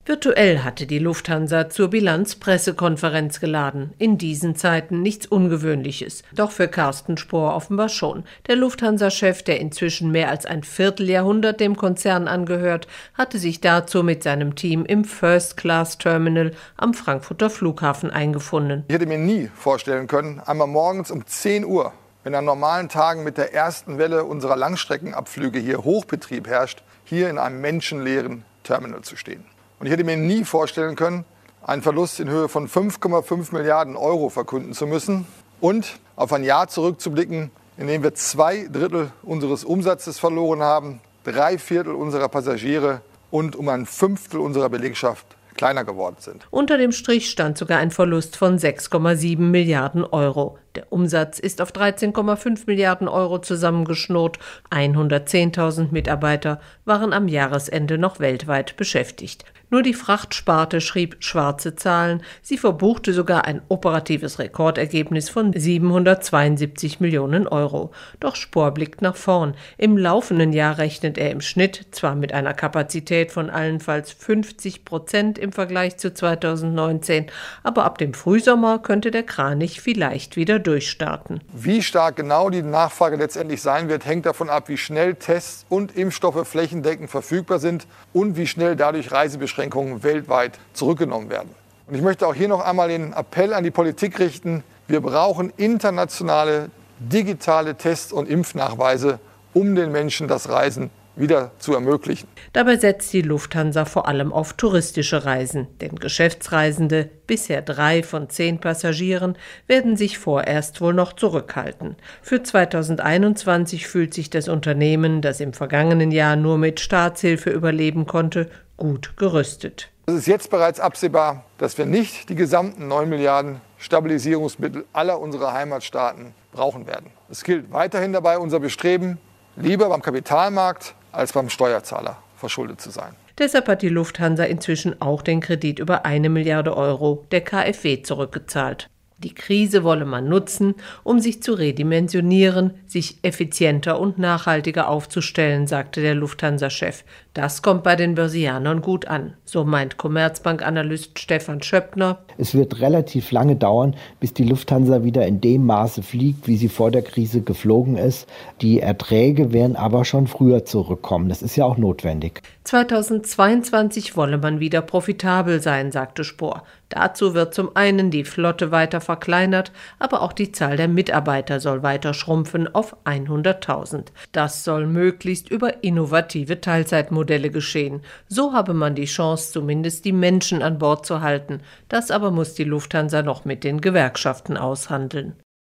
Virtuell hatte die Lufthansa zur Bilanzpressekonferenz geladen. In diesen Zeiten nichts Ungewöhnliches. Doch für Carsten Spohr offenbar schon. Der Lufthansa-Chef, der inzwischen mehr als ein Vierteljahrhundert dem Konzern angehört, hatte sich dazu mit seinem Team im First-Class-Terminal am Frankfurter Flughafen eingefunden. Ich hätte mir nie vorstellen können, einmal morgens um 10 Uhr, wenn an normalen Tagen mit der ersten Welle unserer Langstreckenabflüge hier Hochbetrieb herrscht, hier in einem menschenleeren Terminal zu stehen. Und ich hätte mir nie vorstellen können, einen Verlust in Höhe von 5,5 Milliarden Euro verkünden zu müssen und auf ein Jahr zurückzublicken, in dem wir 2/3 unseres Umsatzes verloren haben, 3/4 unserer Passagiere und um 1/5 unserer Belegschaft kleiner geworden sind. Unter dem Strich stand sogar ein Verlust von 6,7 Milliarden Euro. Der Umsatz ist auf 13,5 Milliarden Euro zusammengeschnurrt. 110.000 Mitarbeiter waren am Jahresende noch weltweit beschäftigt. Nur die Frachtsparte schrieb schwarze Zahlen. Sie verbuchte sogar ein operatives Rekordergebnis von 772 Millionen Euro. Doch Spohr blickt nach vorn. Im laufenden Jahr rechnet er im Schnitt zwar mit einer Kapazität von allenfalls 50% im Vergleich zu 2019, aber ab dem Frühsommer könnte der Kranich vielleicht wieder durchstarten. Wie stark genau die Nachfrage letztendlich sein wird, hängt davon ab, wie schnell Tests und Impfstoffe flächendeckend verfügbar sind und wie schnell dadurch Reisebeschränkungen weltweit zurückgenommen werden. Und ich möchte auch hier noch einmal den Appell an die Politik richten, wir brauchen internationale digitale Tests und Impfnachweise, um den Menschen das Reisen wieder zu ermöglichen. Dabei setzt die Lufthansa vor allem auf touristische Reisen, denn Geschäftsreisende, bisher 3 von 10 Passagieren, werden sich vorerst wohl noch zurückhalten. Für 2021 fühlt sich das Unternehmen, das im vergangenen Jahr nur mit Staatshilfe überleben konnte, gut gerüstet. Es ist jetzt bereits absehbar, dass wir nicht die gesamten 9 Milliarden Stabilisierungsmittel aller unserer Heimatstaaten brauchen werden. Es gilt weiterhin dabei unser Bestreben, lieber beim Kapitalmarkt als beim Steuerzahler verschuldet zu sein. Deshalb hat die Lufthansa inzwischen auch den Kredit über 1 Milliarde Euro der KfW zurückgezahlt. Die Krise wolle man nutzen, um sich zu redimensionieren, sich effizienter und nachhaltiger aufzustellen, sagte der Lufthansa-Chef. Das kommt bei den Börsianern gut an, so meint Commerzbank-Analyst Stefan Schöppner. Es wird relativ lange dauern, bis die Lufthansa wieder in dem Maße fliegt, wie sie vor der Krise geflogen ist. Die Erträge werden aber schon früher zurückkommen. Das ist ja auch notwendig. 2022 wolle man wieder profitabel sein, sagte Spohr. Dazu wird zum einen die Flotte weiter verkleinert, aber auch die Zahl der Mitarbeiter soll weiter schrumpfen auf 100.000. Das soll möglichst über innovative Teilzeitmodelle geschehen. So habe man die Chance, zumindest die Menschen an Bord zu halten. Das aber muss die Lufthansa noch mit den Gewerkschaften aushandeln.